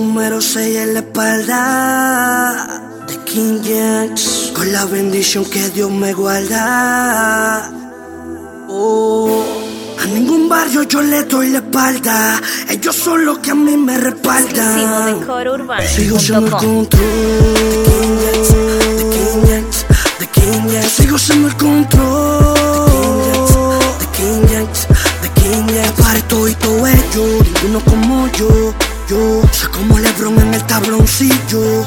número 6 en la espalda de King James, con la bendición que Dios me guarda. A ningún barrio yo le doy la espalda, ellos son los que a mí me respaldan. Sigo siendo el control de King James. Sigo siendo el control de King James. Para esto y todo ello, ninguno como yo. Soy como LeBron en el tabloncillo.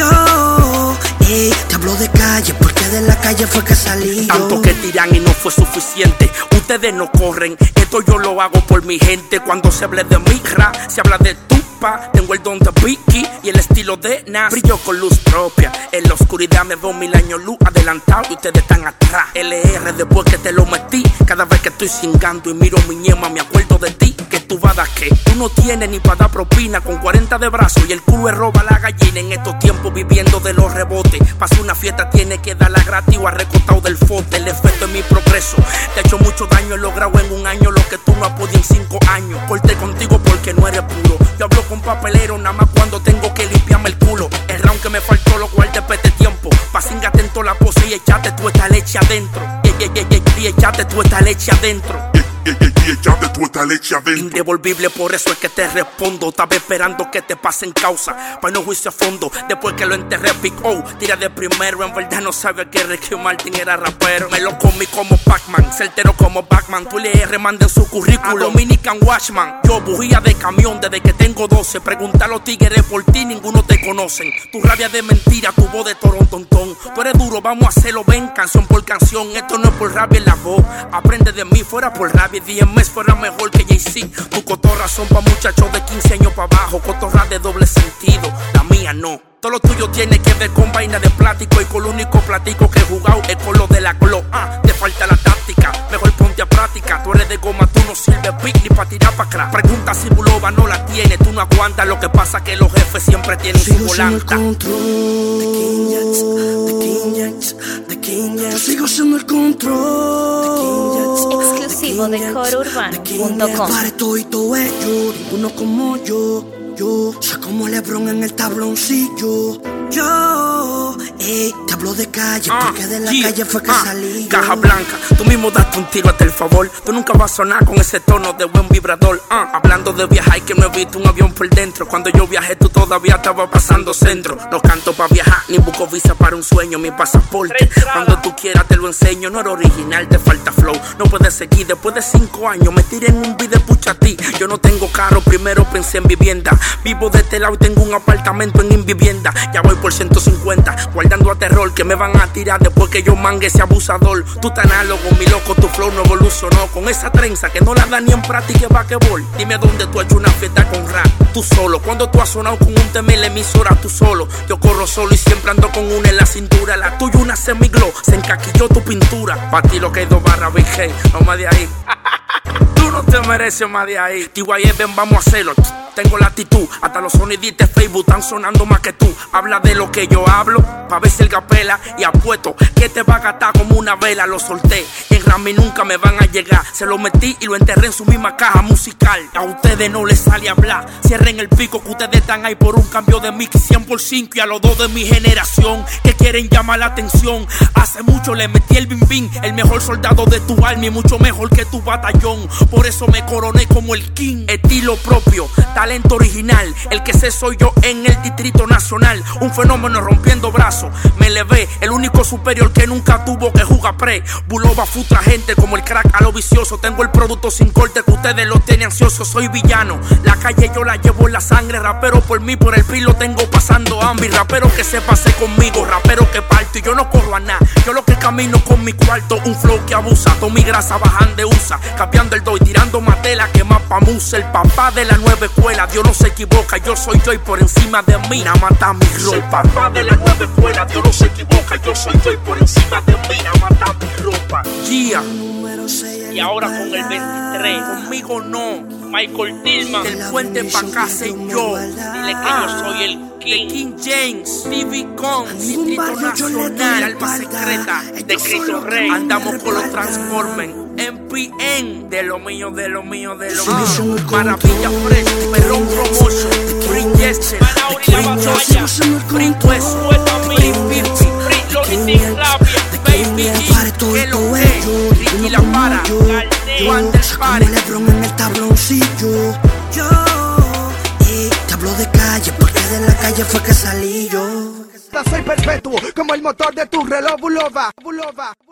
Te hablo de calle porque de la calle fue que salí yo. Tanto que tiran y no fue suficiente. Ustedes no corren, esto yo lo hago por mi gente. Cuando se hable de micra, se habla de tupa. Tengo el don de Vicky y el estilo de Nas. Brillo con luz propia, en la oscuridad me veo 1000 años luz adelantado y ustedes están atrás. LR después que te lo metí, cada vez que estoy cingando y miro mi ñema me acuerdo de ti. Que tú vas a dar que tú no tienes ni para dar propina, con 40 de brazos y el culo es roba la gallina. En estos tiempos viviendo de los rebotes, pasa una fiesta tiene que darla gratis o arrecotado del fote. El efecto es mi progreso, te he hecho mucho daño, he logrado en un año lo que tú no has podido en 5 años. Corté contigo porque no eres puro, yo hablo con papelero nada más cuando tengo que limpiarme el culo. El round que me faltó lo guardé para este tiempo, pa' cingate en toda la pose y echate tú esta leche adentro. Y echate tú esta leche adentro. Y echate tú esta leche adentro. Indevolvible, por eso es que te respondo. Estaba esperando que te pasen causa, pa' no juicio a fondo. Después que lo enterré, pico, tira de primero. En verdad no sabía que Ricky Martin era rapero. Me lo comí como Pac-Man, certero como Batman. Tú le remanden su currículo, Dominican Watchman. Yo bujía de camión desde que tengo 12. Pregunta a los tigres por ti, ninguno te conocen. Tu rabia de mentira, tu voz de torontón. Tú eres duro, vamos a hacerlo, ven, canción por canción. Esto no es por rabia en la voz, aprende de mí, fuera por rabia. DMS fuera mejor que Jay-Z. Tu cotorra son pa' muchachos de 15 años pa' abajo. Cotorra de doble sentido, la mía no. Todo lo tuyo tiene que ver con vaina de plástico. Y con lo único plático que he jugado es con lo de la glo. Te falta la táctica, mejor ponte a práctica. Tú eres de goma, tú no sirves pic ni pa' tirar pa' crack. Pregunta si Bulova no la tiene, tú no aguantas. Lo que pasa que los jefes siempre tienen su volanta. Sigo siendo el control exclusivo de CoreUrbano.com. Para esto y todo ello, ninguno como yo. Soy como LeBron en el tabloncillo. Te hablo de calle porque de la calle fue que salí yo. Caja blanca, tú mismo daste un tiro hasta el favor. Tú nunca vas a sonar con ese tono de buen vibrador. Hablando de viajar, que no he visto un avión por dentro. Cuando yo viajé tú todavía estabas pasando centro. No canto para viajar, ni busco visa para un sueño. Mi pasaporte, cuando tú quieras te lo enseño. No era original, te falta flow. No puedes seguir, después de 5 años me tiré en un video, pucha a ti. Yo no tengo carro, primero pensé en vivienda. Vivo de este lado y tengo un apartamento en Invivienda. Ya voy por 150, guardando a terror que me van a tirar después que yo mangue ese abusador. Tú tan análogo, mi loco, tu flow no evolucionó. Con esa trenza que no la da ni en práctica basquetbol. Dime dónde tú has hecho una fiesta con rap, tú solo. Cuando tú has sonado con un tema en la emisora, tú solo. Yo corro solo y siempre ando con una en la cintura. La tuya una semiglow, se encaquilló tu pintura. Pa' ti lo que hay 2 barras, Big Hey, no más de ahí. Tú no te mereces más de ahí. TYE, ven, vamos a hacerlo. Tengo la actitud, hasta los sonidistas de Facebook están sonando más que tú. Habla de lo que yo hablo, pa' ver si el gapela. Y apuesto que te va a gastar como una vela. Lo solté, en Rami nunca me van a llegar. Se lo metí y lo enterré en su misma caja musical. A ustedes no les sale a hablar, cierren el pico que ustedes están ahí por un cambio de mix 100 por 5. Y a los 2 de mi generación que quieren llamar la atención. Hace mucho le metí el bim bim, el mejor soldado de tu army, mucho mejor que tu batallón. Por eso me coroné como el king. Estilo propio, talento original, el que sé soy yo en el Distrito Nacional. Un fenómeno rompiendo brazos, me elevé, el único superior que nunca tuvo que jugar pre. Bulova futra gente como el crack a lo vicioso. Tengo el producto sin corte que ustedes lo tienen ansioso. Soy villano, la calle yo la llevo en la sangre. Rapero por mí, por el pilo tengo pasando hambre. Rapero que se pase conmigo, rapero que parto y yo no corro a nada. Yo lo que camino con mi cuarto, un flow que abusa. Toda mi grasa bajan de usa, cambiando el doy, tirando matela que más pa' musa. El papá de la nueva escuela, Dios no se equivoca, yo soy yo y por encima de mí nada mata mi ropa. El papá de la nueva escuela, Dios no se equivoca, yo soy yo y por encima de mí nada mata mi ropa. Yeah. Y ahora con el 23, conmigo no, Michael Tillman, del puente pa' acá soy yo. Dile que yo soy el King James, TV Con, Distrito Nacional, Alma Secreta, de Cristo Rey. Andamos con los Transformers, MPN, de lo mío, de lo mío, de lo mío. Maravilla Fresh, Perrón Promotion, Free Jester. Toya, Free West, Free 50, Free Lonnie Flavia, Baby G, L.O.T, Ricky La Para, Juan del Pare. Como LeBron en el tabloncillo. Yo te hablo de calle porque de la calle fue que salí yo. Soy perpetuo como el motor de tu reloj, Bulova.